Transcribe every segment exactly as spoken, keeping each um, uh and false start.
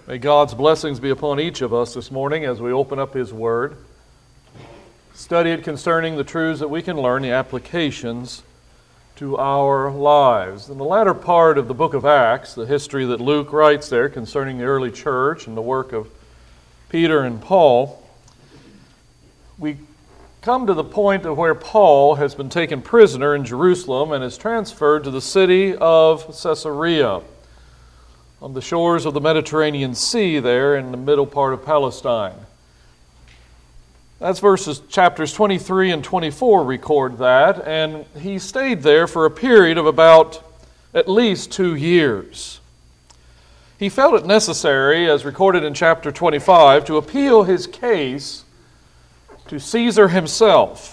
May God's blessings be upon each of us this morning as we open up His Word, study it concerning the truths that we can learn, the applications to our lives. In the latter part of the book of Acts, the history that Luke writes there concerning the early church and the work of Peter and Paul, we come to the point of where Paul has been taken prisoner in Jerusalem and is transferred to the city of Caesarea, on the shores of the Mediterranean Sea there in the middle part of Palestine. That's verses chapters twenty-three and twenty-four record that, and he stayed there for a period of about at least two years. He felt it necessary, as recorded in chapter twenty-five, to appeal his case to Caesar himself.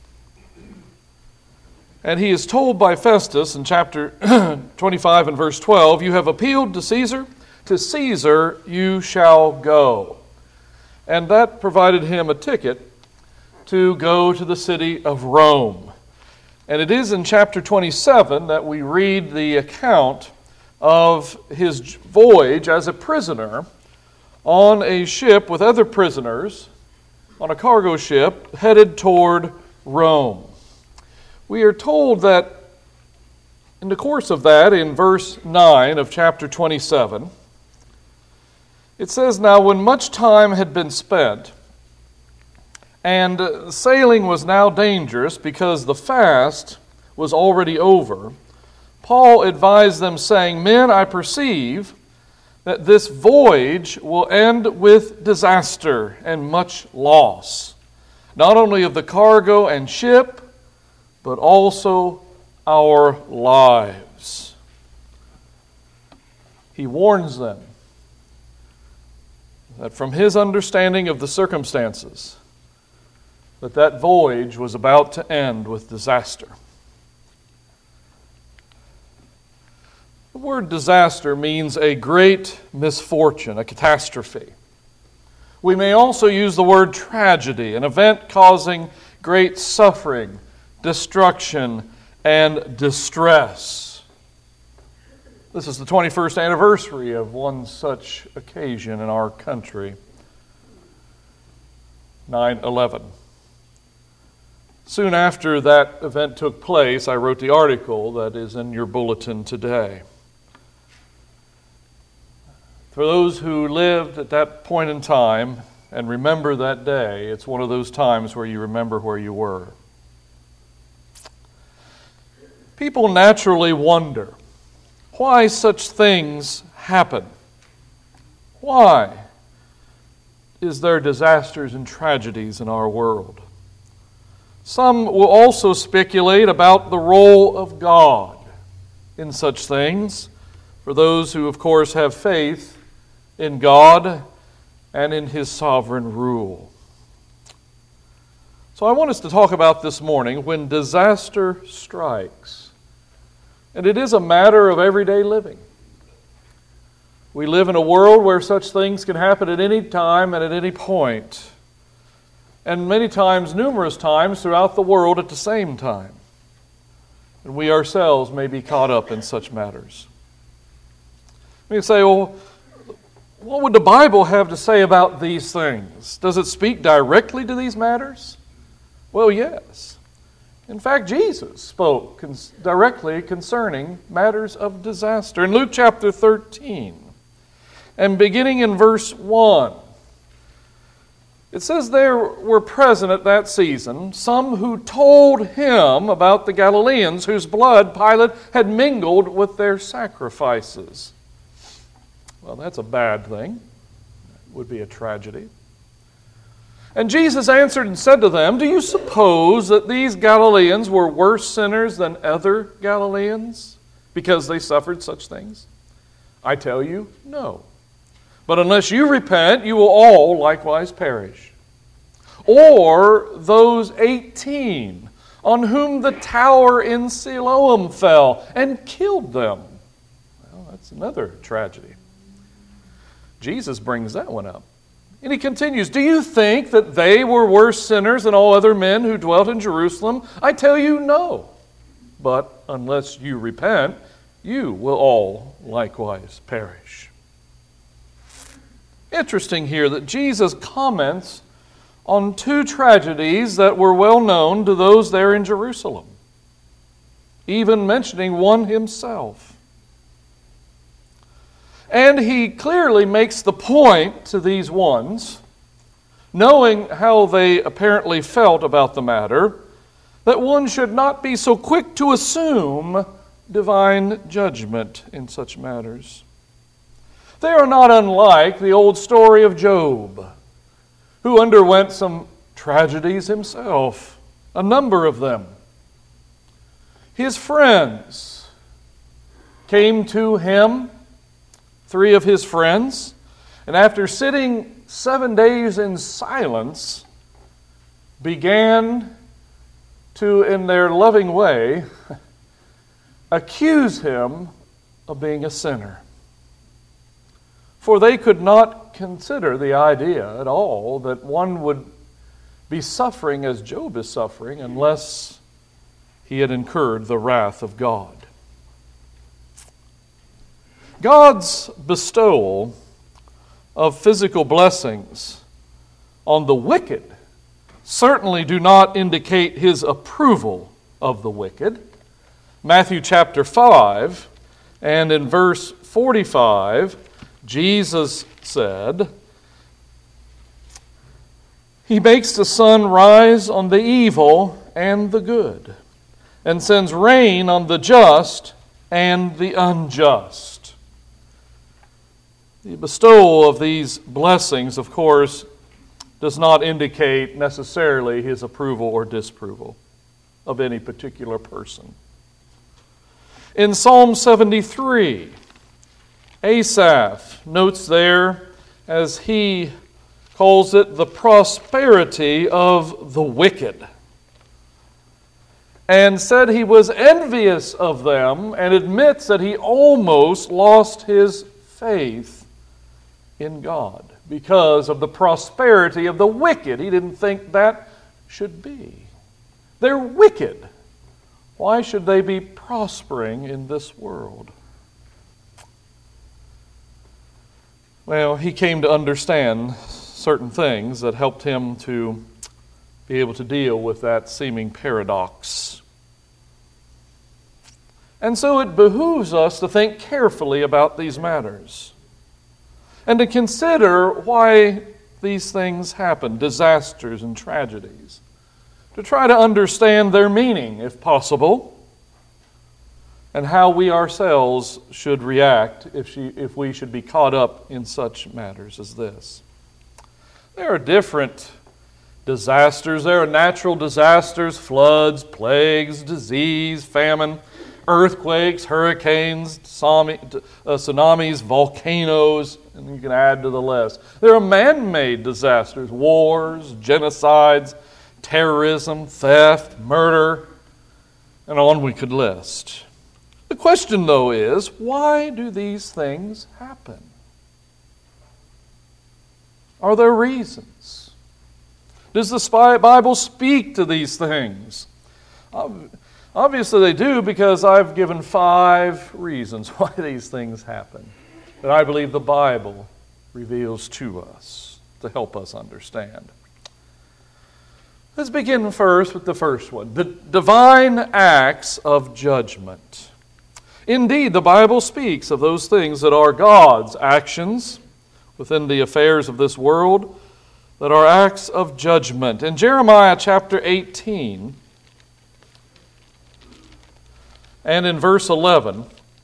And he is told by Festus in chapter twenty-five and verse twelve, "You have appealed to Caesar, to Caesar you shall go." And that provided him a ticket to go to the city of Rome. And it is in chapter twenty-seven that we read the account of his voyage as a prisoner on a ship with other prisoners, on a cargo ship headed toward Rome. We are told that in the course of that, in verse nine of chapter twenty-seven, it says, "Now when much time had been spent, and sailing was now dangerous because the fast was already over, Paul advised them, saying, 'Men, I perceive that this voyage will end with disaster and much loss, not only of the cargo and ship, but also our lives.'" He warns them that from his understanding of the circumstances, that that voyage was about to end with disaster. The word disaster means a great misfortune, a catastrophe. We may also use the word tragedy, an event causing great suffering, destruction, and distress. This is the twenty-first anniversary of one such occasion in our country, nine eleven. Soon after that event took place, I wrote the article that is in your bulletin today. For those who lived at that point in time and remember that day, it's one of those times where you remember where you were. People naturally wonder why such things happen. Why is there disasters and tragedies in our world? Some will also speculate about the role of God in such things, for those who, of course, have faith in God and in His sovereign rule. So I want us to talk about this morning when disaster strikes. And it is a matter of everyday living. We live in a world where such things can happen at any time and at any point. And many times, numerous times throughout the world at the same time. And we ourselves may be caught up in such matters. We say, well, what would the Bible have to say about these things? Does it speak directly to these matters? Well, yes. In fact, Jesus spoke cons- directly concerning matters of disaster. In Luke chapter thirteen, and beginning in verse one, it says there were present at that season some who told him about the Galileans whose blood Pilate had mingled with their sacrifices. Well, that's a bad thing. It would be a tragedy. And Jesus answered and said to them, "Do you suppose that these Galileans were worse sinners than other Galileans because they suffered such things? I tell you, no. But unless you repent, you will all likewise perish. Or those eighteen on whom the tower in Siloam fell and killed them." Well, that's another tragedy. Jesus brings that one up. And he continues, "Do you think that they were worse sinners than all other men who dwelt in Jerusalem? I tell you, no. But unless you repent, you will all likewise perish." interesting here that Jesus comments on two tragedies that were well known to those there in Jerusalem, even mentioning one himself. And he clearly makes the point to these ones, knowing how they apparently felt about the matter, that one should not be so quick to assume divine judgment in such matters. They are not unlike the old story of Job, who underwent some tragedies himself, a number of them. His friends came to him, three of his friends, and after sitting seven days in silence, began to, in their loving way, accuse him of being a sinner. For they could not consider the idea at all that one would be suffering as Job is suffering unless he had incurred the wrath of God. God's bestowal of physical blessings on the wicked certainly do not indicate his approval of the wicked. Matthew chapter five, and in verse forty-five, Jesus said, "He makes the sun rise on the evil and the good, and sends rain on the just and the unjust." The bestowal of these blessings, of course, does not indicate necessarily his approval or disapproval of any particular person. In Psalm seventy-three, Asaph notes there, as he calls it, the prosperity of the wicked, and said he was envious of them, and admits that he almost lost his faith in God because of the prosperity of the wicked. He didn't think that should be. They're wicked. Why should they be prospering in this world? Well, he came to understand certain things that helped him to be able to deal with that seeming paradox. And so it behooves us to think carefully about these matters and to consider why these things happen, disasters and tragedies, to try to understand their meaning, if possible, and how we ourselves should react if, she, if we should be caught up in such matters as this. There are different disasters. There are natural disasters, floods, plagues, disease, famine, earthquakes, hurricanes, tsunamis, volcanoes, and you can add to the list. There are man-made disasters, wars, genocides, terrorism, theft, murder, and on we could list. The question, though, is, why do these things happen? Are there reasons? Does the Bible speak to these things? Obviously they do, because I've given five reasons why these things happen that I believe the Bible reveals to us to help us understand. Let's begin first with the first one, the divine acts of judgment. Indeed, the Bible speaks of those things that are God's actions within the affairs of this world, that are acts of judgment. In Jeremiah chapter eighteen, and in verse eleven,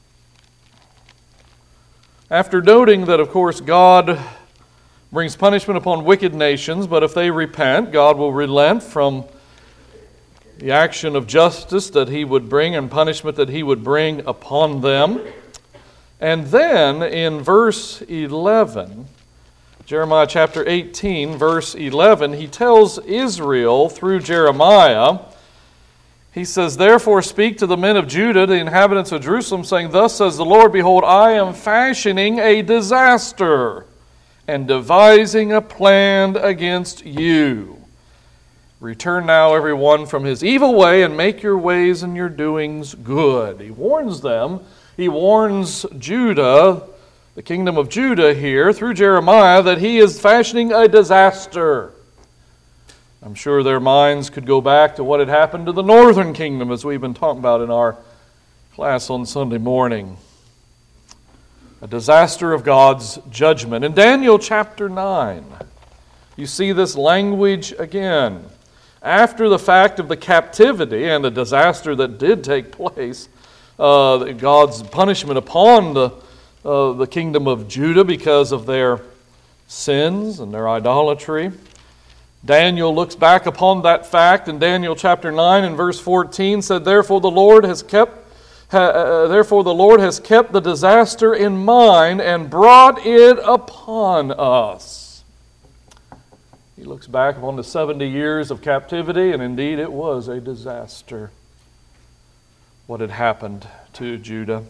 after noting that, of course, God brings punishment upon wicked nations, but if they repent, God will relent from the action of justice that He would bring and punishment that He would bring upon them. And then in verse eleven, Jeremiah chapter eighteen, verse eleven, He tells Israel through Jeremiah, He says, "Therefore speak to the men of Judah, the inhabitants of Jerusalem, saying, Thus says the Lord, Behold, I am fashioning a disaster and devising a plan against you. Return now every one from his evil way and make your ways and your doings good." He warns them. He warns Judah the kingdom of Judah here through Jeremiah that he is fashioning a disaster. I'm sure their minds could go back to what had happened to the northern kingdom as we've been talking about in our class on Sunday morning. A disaster of God's judgment. In Daniel chapter nine, you see this language again. After the fact of the captivity and the disaster that did take place, uh, God's punishment upon the, uh, the kingdom of Judah because of their sins and their idolatry, Daniel looks back upon that fact in Daniel chapter nine and verse fourteen, said, Therefore the Lord has kept Uh, therefore the Lord has kept the disaster in mind and brought it upon us. He looks back upon the seventy years of captivity, and indeed it was a disaster what had happened to Judah.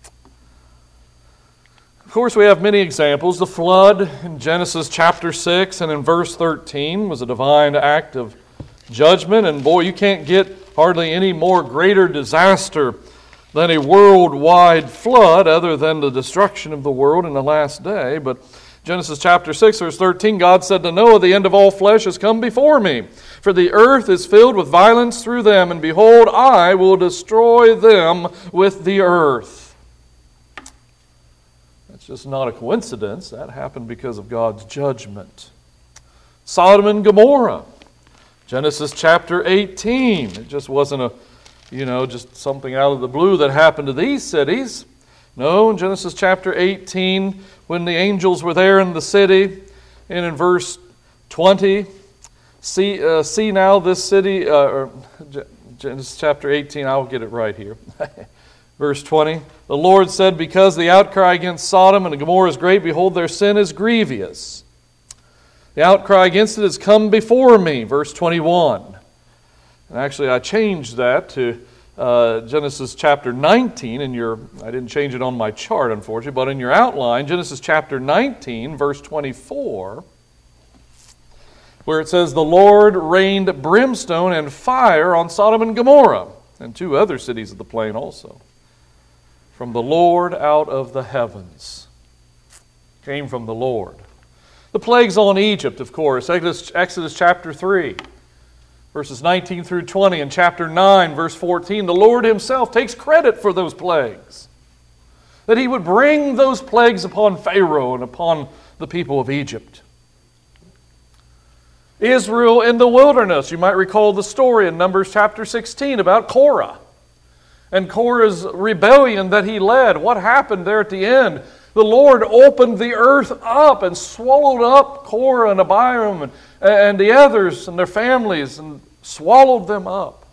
Of course, we have many examples. The flood in Genesis chapter six and in verse thirteen was a divine act of judgment, and boy, you can't get hardly any more greater disaster than a worldwide flood other than the destruction of the world in the last day. But Genesis chapter six, verse thirteen, God said to Noah, The end of all flesh has come before me, for the earth is filled with violence through them, and behold, I will destroy them with the earth. That's just not a coincidence. That happened because of God's judgment. Sodom and Gomorrah, Genesis chapter eighteen. It just wasn't a You know, just something out of the blue that happened to these cities. No, in Genesis chapter eighteen, when the angels were there in the city, and in verse twenty, see, uh, see now this city, uh, or Genesis chapter eighteen, I'll get it right here. Verse twenty, the Lord said, Because the outcry against Sodom and Gomorrah is great, behold, their sin is grievous. The outcry against it has come before me. Verse twenty-one. And actually, I changed that to uh, Genesis chapter nineteen. In your, I didn't change it on my chart, unfortunately, but in your outline, Genesis chapter nineteen, verse twenty-four, where it says, The Lord rained brimstone and fire on Sodom and Gomorrah, and two other cities of the plain also. From the Lord out of the heavens. Came from the Lord. The plagues on Egypt, of course, Exodus, Exodus chapter three. Verses nineteen through twenty, and chapter nine, verse fourteen, the Lord Himself takes credit for those plagues. That He would bring those plagues upon Pharaoh and upon the people of Egypt. Israel in the wilderness. You might recall the story in Numbers chapter sixteen about Korah. And Korah's rebellion that he led. What happened there at the end? The Lord opened the earth up and swallowed up Korah and Abiram and, and the others and their families and swallowed them up.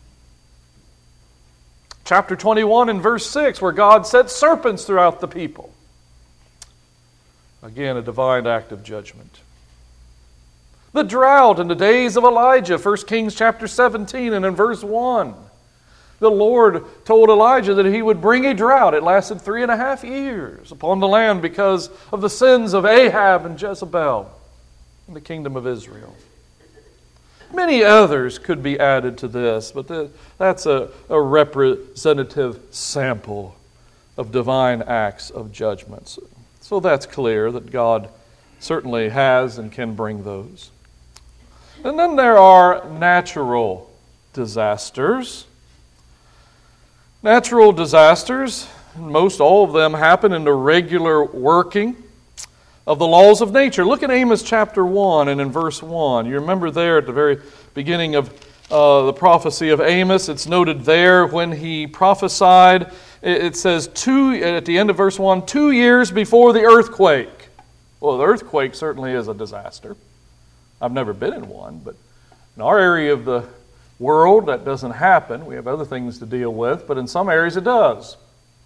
Chapter twenty-one and verse six, where God set serpents throughout the people. Again, a divine act of judgment. The drought in the days of Elijah, First Kings chapter seventeen and in verse one. The Lord told Elijah that He would bring a drought. It lasted three and a half years upon the land because of the sins of Ahab and Jezebel in the kingdom of Israel. Many others could be added to this, but the, that's a, a representative sample of divine acts of judgments. So that's clear that God certainly has and can bring those. And then there are natural disasters. Natural disasters, most all of them happen in the regular working of the laws of nature. Look at Amos chapter one and in verse one. You remember there at the very beginning of uh, the prophecy of Amos, it's noted there when he prophesied, it says two at the end of verse one, two years before the earthquake. Well, the earthquake certainly is a disaster. I've never been in one, but in our area of the world, that doesn't happen. We have other things to deal with, but in some areas it does.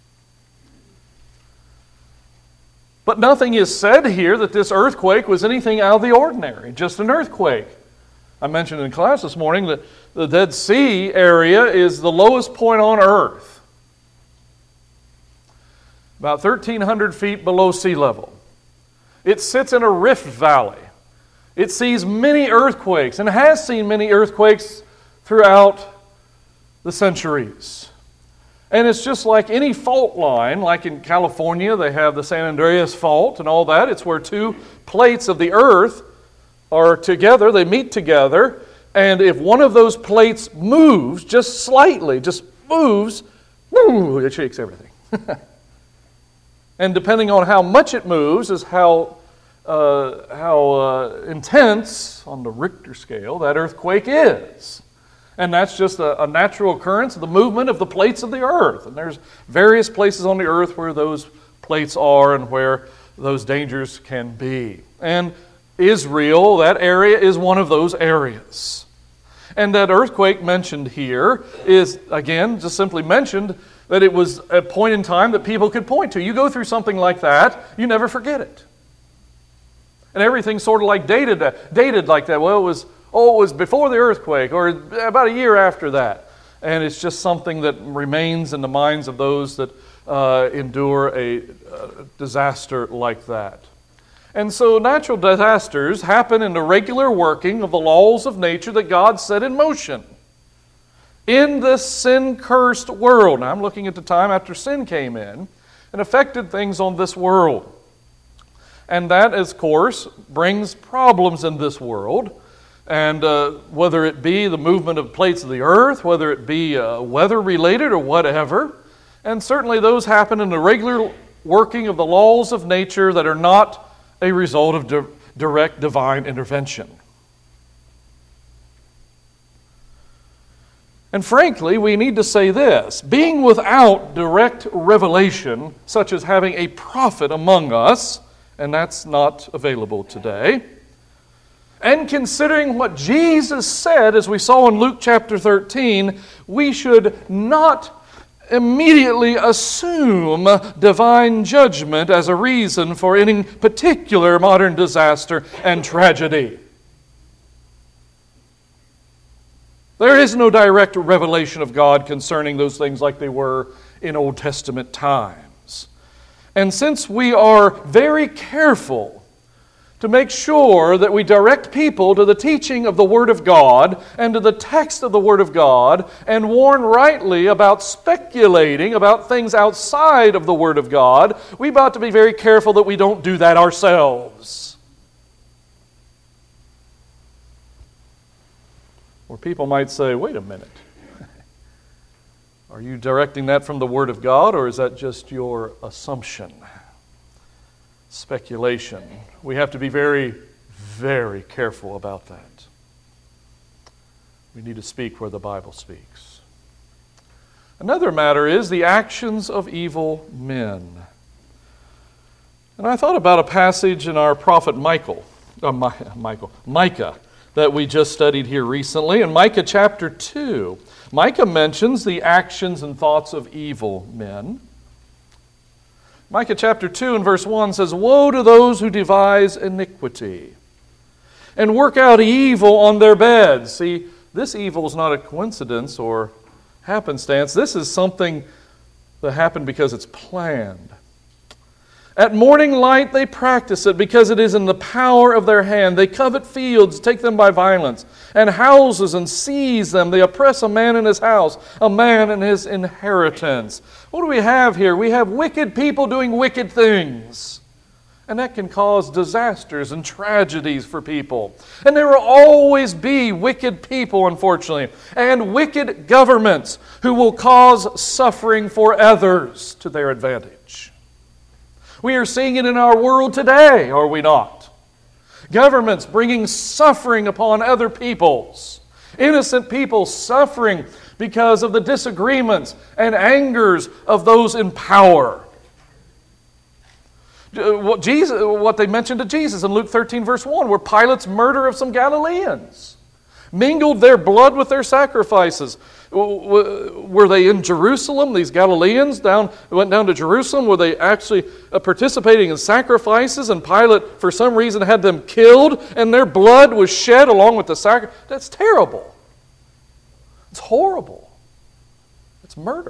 But nothing is said here that this earthquake was anything out of the ordinary, just an earthquake. I mentioned in class this morning that the Dead Sea area is the lowest point on earth, about thirteen hundred feet below sea level. It sits in a rift valley. It sees many earthquakes and has seen many earthquakes throughout the centuries. And it's just like any fault line, like in California, they have the San Andreas Fault and all that. It's where two plates of the earth are together, they meet together, and if one of those plates moves just slightly, just moves, woo, it shakes everything. And depending on how much it moves is how uh, how uh, intense on the Richter scale that earthquake is. And that's just a, a natural occurrence of the movement of the plates of the earth. And there's various places on the earth where those plates are and where those dangers can be. And Israel, that area, is one of those areas. And that earthquake mentioned here is, again, just simply mentioned that it was a point in time that people could point to. You go through something like that, you never forget it. And everything's sort of like dated, dated like that. Well, it was, oh, it was before the earthquake, or about a year after that. And it's just something that remains in the minds of those that uh, endure a uh, disaster like that. And so natural disasters happen in the regular working of the laws of nature that God set in motion. In this sin-cursed world, now I'm looking at the time after sin came in and affected things on this world. And that, of course, brings problems in this world. And uh, whether it be the movement of plates of the earth, whether it be uh, weather-related or whatever, and certainly those happen in the regular working of the laws of nature that are not a result of di- direct divine intervention. And frankly, we need to say this: being without direct revelation, such as having a prophet among us, and that's not available today, and considering what Jesus said, as we saw in Luke chapter thirteen, we should not immediately assume divine judgment as a reason for any particular modern disaster and tragedy. There is no direct revelation of God concerning those things like they were in Old Testament times. And since we are very careful to make sure that we direct people to the teaching of the Word of God and to the text of the Word of God and warn rightly about speculating about things outside of the Word of God, we've got to be very careful that we don't do that ourselves. Or people might say, wait a minute, are you directing that from the Word of God, or is that just your assumption? Speculation. We have to be very, very careful about that. We need to speak where the Bible speaks. Another matter is the actions of evil men. And I thought about a passage in our prophet Michael, uh, My, Michael, Micah, that we just studied here recently. In Micah chapter two, Micah mentions the actions and thoughts of evil men. Micah chapter two and verse one says, "Woe to those who devise iniquity and work out evil on their beds." See, this evil is not a coincidence or happenstance. This is something that happened because it's planned. At morning light they practice it because it is in the power of their hand. They covet fields, take them by violence, and houses and seize them. They oppress a man in his house, a man in his inheritance. What do we have here? We have wicked people doing wicked things. And that can cause disasters and tragedies for people. And there will always be wicked people, unfortunately, and wicked governments who will cause suffering for others to their advantage. We are seeing it in our world today, are we not? Governments bringing suffering upon other peoples. Innocent people suffering because of the disagreements and angers of those in power. What, Jesus, what they mentioned to Jesus in Luke thirteen verse one, where Pilate's murder of some Galileans mingled their blood with their sacrifices. Were they in Jerusalem? These Galileans down went down to Jerusalem. Were they actually participating in sacrifices? And Pilate, for some reason, had them killed, and their blood was shed along with the sacrifice. That's terrible. It's horrible. It's murder.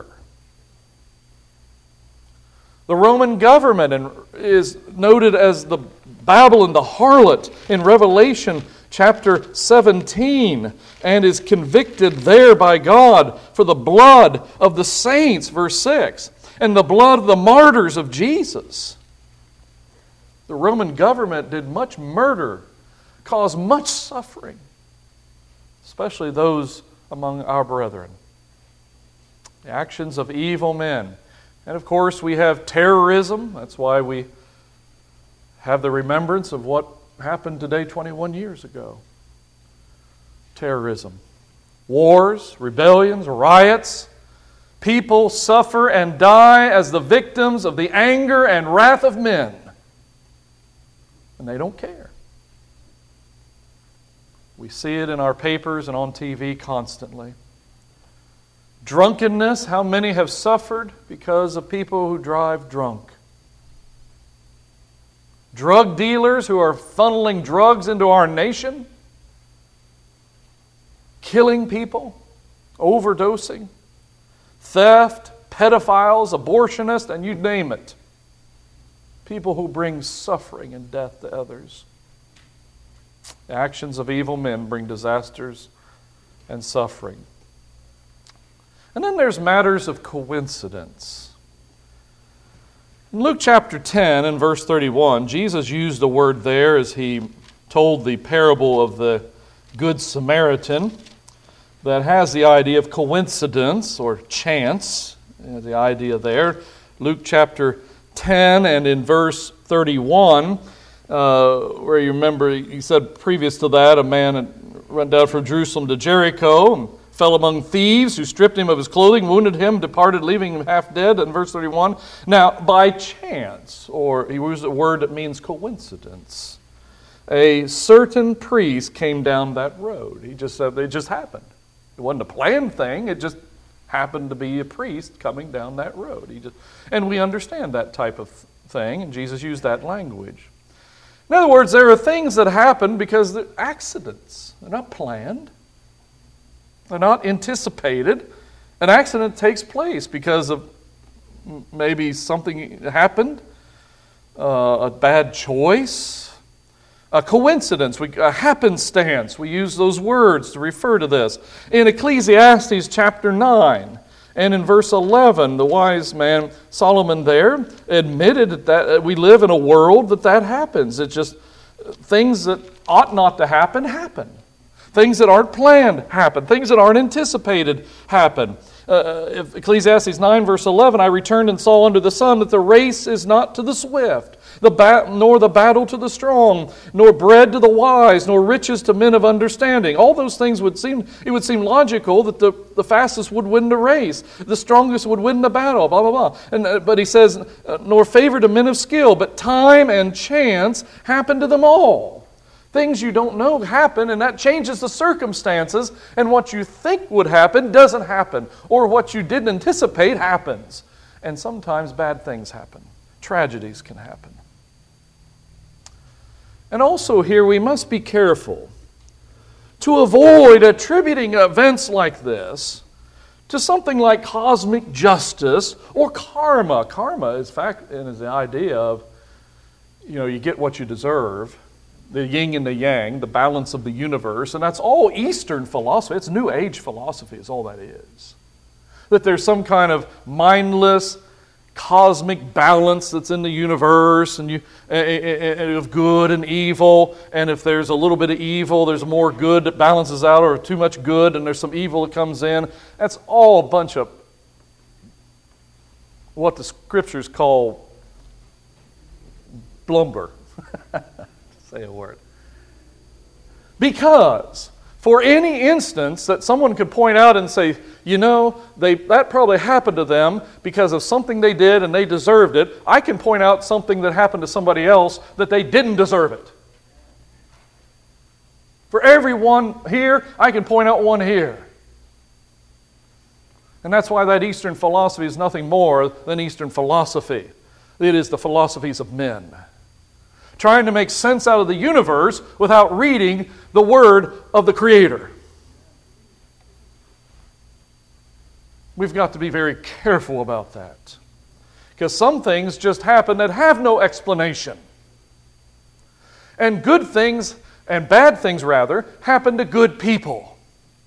The Roman government is noted as the Babylon, the harlot, in Revelation chapter seventeen and is convicted there by God for the blood of the saints, verse six, and the blood of the martyrs of Jesus. The Roman government did much murder, caused much suffering, especially those among our brethren. The actions of evil men. And of course, we have terrorism. That's why we have the remembrance of what happened today twenty-one years ago. Terrorism. Wars, rebellions, riots. People suffer and die as the victims of the anger and wrath of men. And they don't care. We see it in our papers and on T V constantly. Drunkenness, how many have suffered because of people who drive drunk? Drug dealers who are funneling drugs into our nation, killing people, overdosing, theft, pedophiles, abortionists, and you name it. People who bring suffering and death to others. The actions of evil men bring disasters and suffering. And then there's matters of coincidence. In Luke chapter ten and verse thirty-one, Jesus used a word there as he told the parable of the Good Samaritan that has the idea of coincidence or chance, the idea there. Luke chapter ten and in verse thirty-one, uh, where you remember he said previous to that, a man had run down from Jerusalem to Jericho and fell among thieves who stripped him of his clothing, wounded him, departed, leaving him half dead. In verse thirty-one, now by chance, or he used a word that means coincidence, a certain priest came down that road. He just said it just happened. It wasn't a planned thing. It just happened to be a priest coming down that road. He just, and we understand that type of thing, and Jesus used that language. In other words, there are things that happen because they're accidents. They're not planned. They're not anticipated. An accident takes place because of maybe something happened, uh, a bad choice, a coincidence, we, a happenstance. We use those words to refer to this. In Ecclesiastes chapter nine and in verse eleven, the wise man Solomon there admitted that we live in a world that that happens. It's just things that ought not to happen, happen. Things that aren't planned happen. Things that aren't anticipated happen. Uh, Ecclesiastes nine verse eleven, I returned and saw under the sun that the race is not to the swift, the bat, nor the battle to the strong, nor bread to the wise, nor riches to men of understanding. All those things would seem, it would seem logical that the, the fastest would win the race, the strongest would win the battle, blah, blah, blah. And, uh, but he says, uh, nor favor to men of skill, but time and chance happen to them all. Things you don't know happen, and that changes the circumstances, and what you think would happen doesn't happen, or what you didn't anticipate happens. And sometimes bad things happen. Tragedies can happen. And also here we must be careful to avoid attributing events like this to something like cosmic justice or karma. Karma is fact is the idea of, you know, you get what you deserve. The yin and the yang, the balance of the universe, and that's all Eastern philosophy. It's New Age philosophy is all that is. That there's some kind of mindless, cosmic balance that's in the universe, and you and of good and evil, and if there's a little bit of evil, there's more good that balances out, or too much good, and there's some evil that comes in. That's all a bunch of what the Scriptures call blumber. Say a word. Because for any instance that someone could point out and say, you know, they that probably happened to them because of something they did and they deserved it, I can point out something that happened to somebody else that they didn't deserve it. For every one here, I can point out one here. And that's why that Eastern philosophy is nothing more than Eastern philosophy. It is the philosophies of men, trying to make sense out of the universe without reading the Word of the Creator. We've got to be very careful about that, because some things just happen that have no explanation. And good things and bad things rather, happen to good people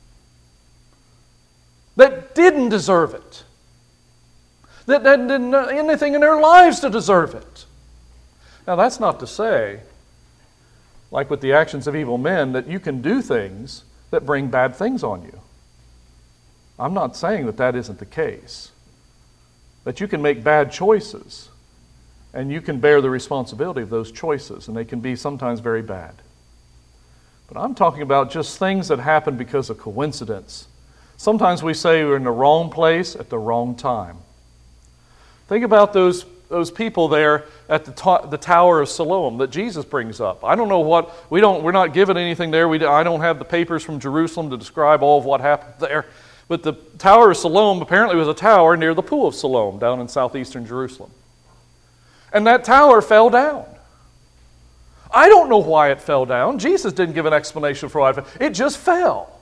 that didn't deserve it, that didn't do anything in their lives to deserve it. Now, that's not to say, like with the actions of evil men, that you can do things that bring bad things on you. I'm not saying that that isn't the case. That you can make bad choices, and you can bear the responsibility of those choices, and they can be sometimes very bad. But I'm talking about just things that happen because of coincidence. Sometimes we say we're in the wrong place at the wrong time. Think about those those people there at the, ta- the Tower of Siloam that Jesus brings up. I don't know what, we don't, we're not given anything there. We, I don't have the papers from Jerusalem to describe all of what happened there. But the Tower of Siloam apparently was a tower near the Pool of Siloam down in southeastern Jerusalem. And that tower fell down. I don't know why it fell down. Jesus didn't give an explanation for why it fell. It just fell.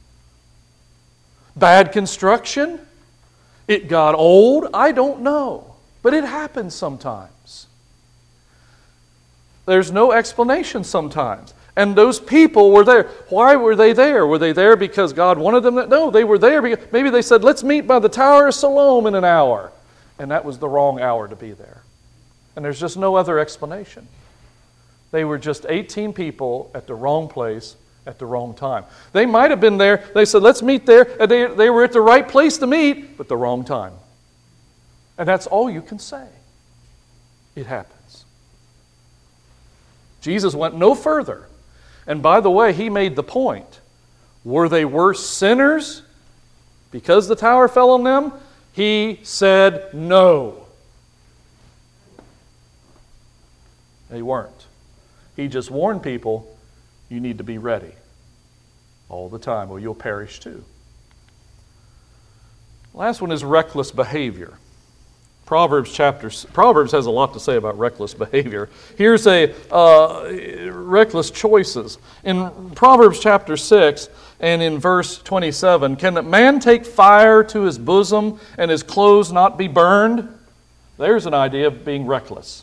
Bad construction? It got old? I don't know. But it happens sometimes. There's no explanation sometimes. And those people were there. Why were they there? Were they there because God wanted them to? No, they were there because maybe they said, let's meet by the Tower of Siloam in an hour. And that was the wrong hour to be there. And there's just no other explanation. They were just eighteen people at the wrong place at the wrong time. They might have been there. They said, let's meet there. And they, they were at the right place to meet, but the wrong time. And that's all you can say. It happens. Jesus went no further. And by the way, He made the point. Were they worse sinners because the tower fell on them? He said no. They weren't. He just warned people, you need to be ready all the time or you'll perish too. Last one is reckless behavior. Proverbs chapter Proverbs has a lot to say about reckless behavior. Here's a uh, reckless choices. In Proverbs chapter six and in verse twenty-seven, can a man take fire to his bosom and his clothes not be burned? There's an idea of being reckless.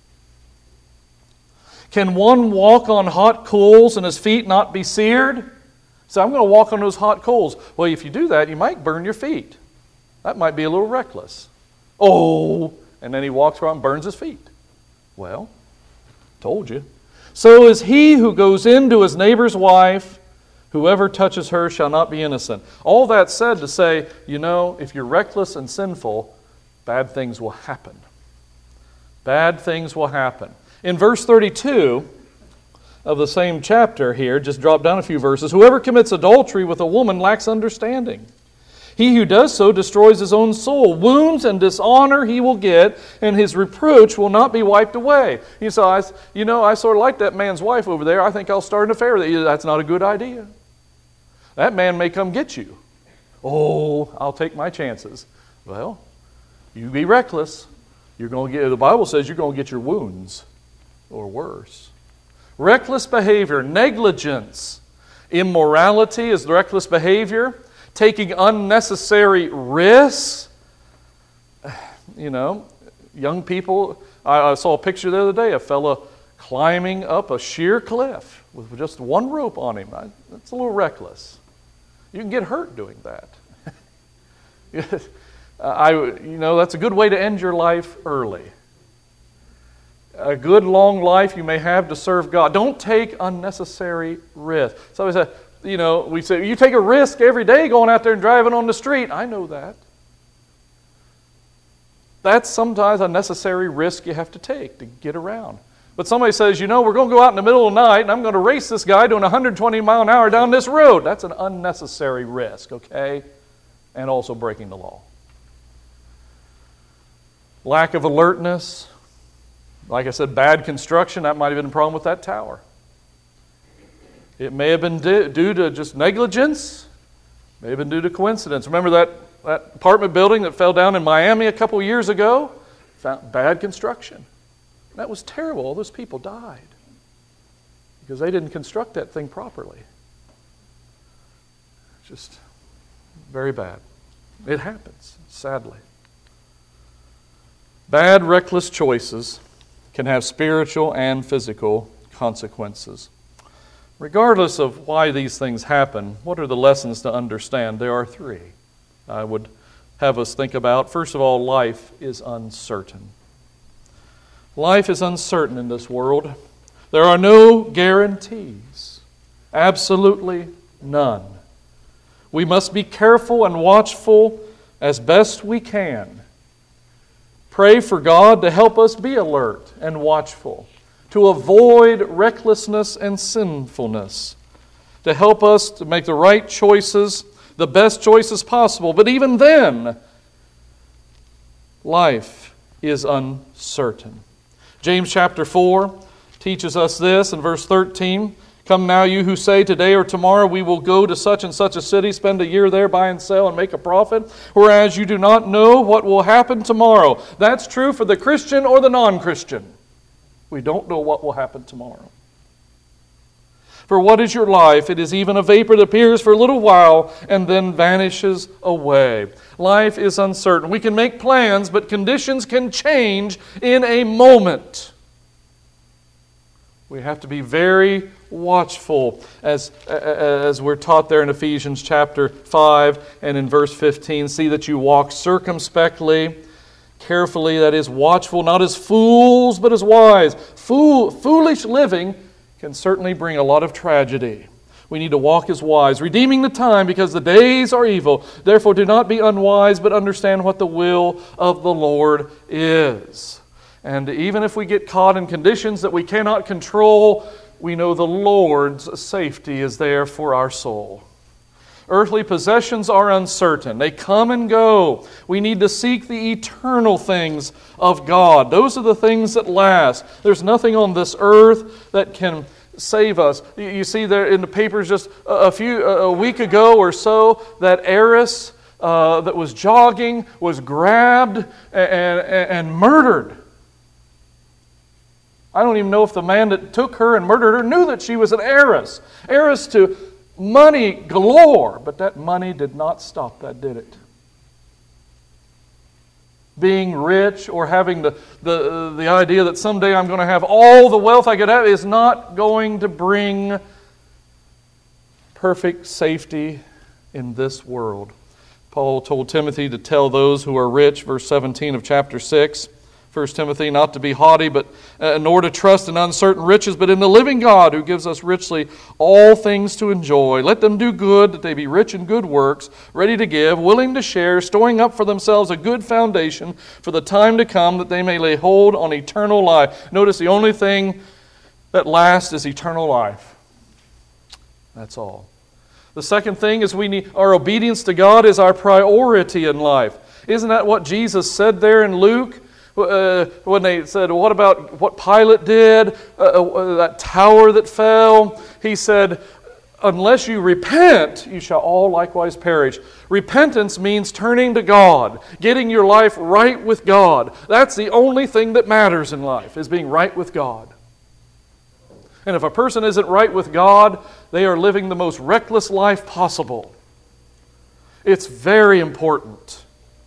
Can one walk on hot coals and his feet not be seared? So I'm going to walk on those hot coals. Well, if you do that, you might burn your feet. That might be a little reckless. Oh, and then he walks around and burns his feet. Well, told you. So is he who goes into his neighbor's wife, whoever touches her shall not be innocent. All that said to say, you know, if you're reckless and sinful, bad things will happen. Bad things will happen. In verse thirty-two of the same chapter here, just drop down a few verses, whoever commits adultery with a woman lacks understanding. He who does so destroys his own soul. Wounds and dishonor he will get, and his reproach will not be wiped away. You, so I, you know, I sort of like that man's wife over there. I think I'll start an affair with her. That's not a good idea. That man may come get you. Oh, I'll take my chances. Well, you be reckless. You're going to get. The Bible says you're going to get your wounds, or worse. Reckless behavior, negligence, immorality is reckless behavior. Taking unnecessary risks. You know, young people, I, I saw a picture the other day, a fella climbing up a sheer cliff with just one rope on him. I, that's a little reckless. You can get hurt doing that. I, you know, that's a good way to end your life early. A good long life you may have to serve God. Don't take unnecessary risks. So I said, you know, we say, you take a risk every day going out there and driving on the street. I know that. That's sometimes a necessary risk you have to take to get around. But somebody says, you know, we're going to go out in the middle of the night and I'm going to race this guy doing one hundred twenty mile an hour down this road. That's an unnecessary risk, okay? And also breaking the law. Lack of alertness. Like I said, bad construction. That might have been a problem with that tower. It may have been due to just negligence. May have been due to coincidence. Remember that, that apartment building that fell down in Miami a couple years ago? Found bad construction. That was terrible. All those people died because they didn't construct that thing properly. Just very bad. It happens, sadly. Bad, reckless choices can have spiritual and physical consequences. Regardless of why these things happen, what are the lessons to understand? There are three I would have us think about. First of all, life is uncertain. Life is uncertain in this world. There are no guarantees. Absolutely none. We must be careful and watchful as best we can. Pray for God to help us be alert and watchful, to avoid recklessness and sinfulness, to help us to make the right choices, the best choices possible. But even then, life is uncertain. James chapter four teaches us this in verse thirteen. Come now, you who say, today or tomorrow we will go to such and such a city, spend a year there, buy and sell, and make a profit, whereas you do not know what will happen tomorrow. That's true for the Christian or the non-Christian. We don't know what will happen tomorrow. For what is your life? It is even a vapor that appears for a little while and then vanishes away. Life is uncertain. We can make plans, but conditions can change in a moment. We have to be very watchful, as, as we're taught there in Ephesians chapter five and in verse fifteen. See that you walk circumspectly, carefully, that is, watchful, not as fools, but as wise. Fool, foolish living can certainly bring a lot of tragedy. We need to walk as wise, redeeming the time because the days are evil. Therefore do not be unwise, but understand what the will of the Lord is. And even if we get caught in conditions that we cannot control, we know the Lord's safety is there for our soul. Earthly possessions are uncertain. They come and go. We need to seek the eternal things of God. Those are the things that last. There's nothing on this earth that can save us. You see there in the papers just a few a week ago or so that heiress uh, that was jogging was grabbed and, and, and murdered. I don't even know if the man that took her and murdered her knew that she was an heiress. Heiress to money galore. But that money did not stop that, did it? Being rich or having the, the, the idea that someday I'm going to have all the wealth I could have is not going to bring perfect safety in this world. Paul told Timothy to tell those who are rich, verse seventeen of chapter six, First Timothy, not to be haughty, but uh, nor to trust in uncertain riches, but in the living God who gives us richly all things to enjoy. Let them do good, that they be rich in good works, ready to give, willing to share, storing up for themselves a good foundation for the time to come, that they may lay hold on eternal life. Notice the only thing that lasts is eternal life. That's all. The second thing is we need our obedience to God is our priority in life. Isn't that what Jesus said there in Luke? Uh, when they said, what about what Pilate did, uh, uh, that tower that fell? He said, unless you repent, you shall all likewise perish. Repentance means turning to God, getting your life right with God. That's the only thing that matters in life, is being right with God. And if a person isn't right with God, they are living the most reckless life possible. It's very important.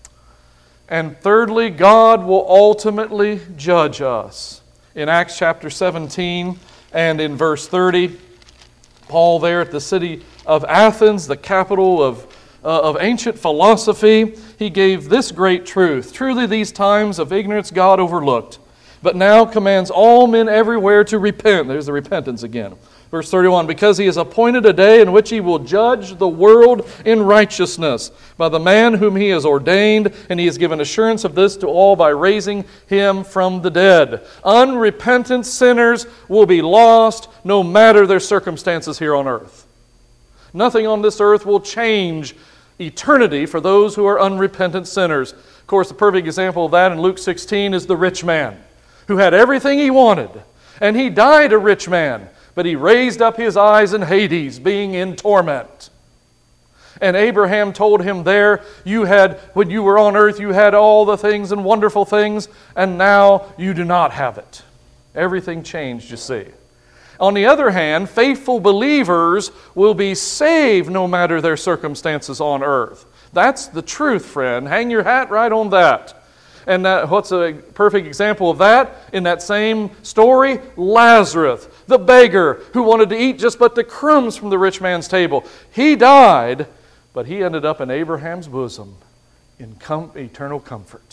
And thirdly, God will ultimately judge us. In Acts chapter seventeen and in verse thirty, Paul there at the city of Athens, the capital of, uh, of ancient philosophy, he gave this great truth. Truly these times of ignorance God overlooked, but now commands all men everywhere to repent. There's the repentance again. Verse thirty-one, because he has appointed a day in which he will judge the world in righteousness by the man whom he has ordained, and he has given assurance of this to all by raising him from the dead. Unrepentant sinners will be lost no matter their circumstances here on earth. Nothing on this earth will change eternity for those who are unrepentant sinners. Of course, the perfect example of that in Luke sixteen is the rich man who had everything he wanted, and he died a rich man. But he raised up his eyes in Hades, being in torment. And Abraham told him there, you had, when you were on earth, you had all the things and wonderful things, and now you do not have it. Everything changed, you see. On the other hand, faithful believers will be saved no matter their circumstances on earth. That's the truth, friend. Hang your hat right on that. And that, what's a perfect example of that? In that same story, Lazarus, the beggar who wanted to eat just but the crumbs from the rich man's table. He died, but he ended up in Abraham's bosom in com- eternal comfort.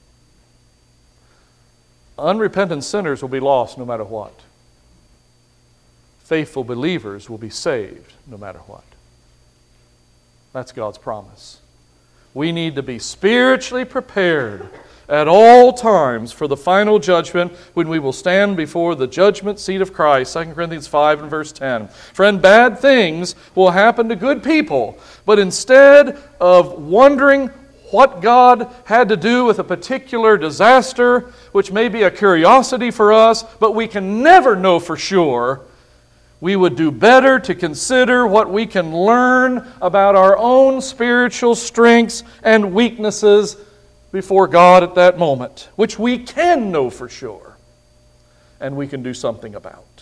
Unrepentant sinners will be lost no matter what. Faithful believers will be saved no matter what. That's God's promise. We need to be spiritually prepared at all times for the final judgment when we will stand before the judgment seat of Christ. Second Corinthians five and verse ten. Friend, bad things will happen to good people, but instead of wondering what God had to do with a particular disaster, which may be a curiosity for us, but we can never know for sure, we would do better to consider what we can learn about our own spiritual strengths and weaknesses before God at that moment, which we can know for sure and we can do something about.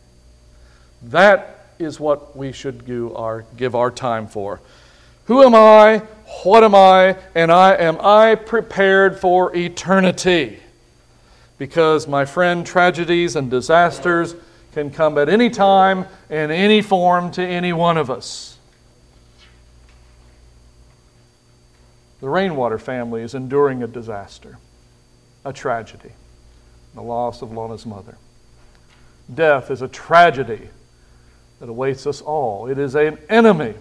That is what we should do our, give our time for. Who am I? What am I? And I am I prepared for eternity? Because, my friend, tragedies and disasters can come at any time in any form to any one of us. The Rainwater family is enduring a disaster, a tragedy, the loss of Lona's mother. Death is a tragedy that awaits us all. It is an enemy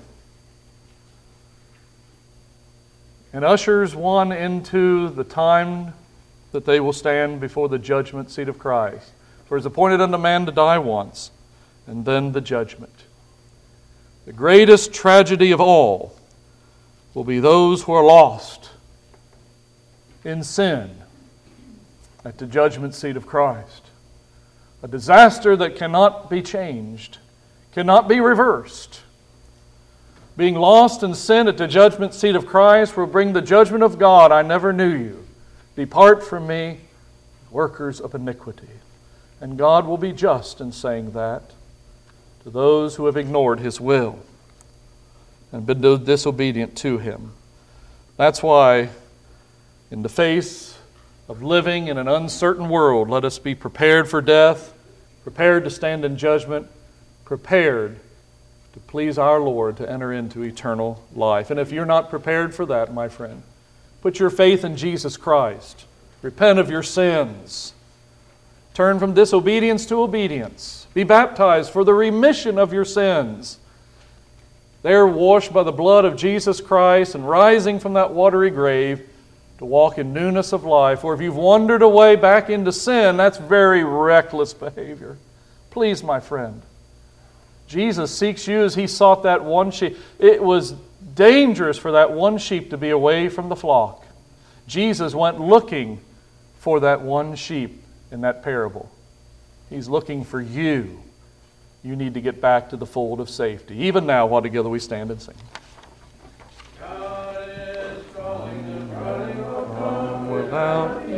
and ushers one into the time that they will stand before the judgment seat of Christ. For it is appointed unto man to die once, and then the judgment. The greatest tragedy of all will be those who are lost in sin at the judgment seat of Christ. A disaster that cannot be changed, cannot be reversed. Being lost in sin at the judgment seat of Christ will bring the judgment of God. I never knew you. Depart from me, workers of iniquity. And God will be just in saying that to those who have ignored His will and been disobedient to Him. That's why, in the face of living in an uncertain world, let us be prepared for death, prepared to stand in judgment, prepared to please our Lord to enter into eternal life. And if you're not prepared for that, my friend, put your faith in Jesus Christ. Repent of your sins. Turn from disobedience to obedience. Be baptized for the remission of your sins. They are washed by the blood of Jesus Christ and rising from that watery grave to walk in newness of life. Or if you've wandered away back into sin, that's very reckless behavior. Please, my friend, Jesus seeks you as He sought that one sheep. It was dangerous for that one sheep to be away from the flock. Jesus went looking for that one sheep in that parable. He's looking for you. You need to get back to the fold of safety. Even now, while together we stand and sing. God is drawing the running from without.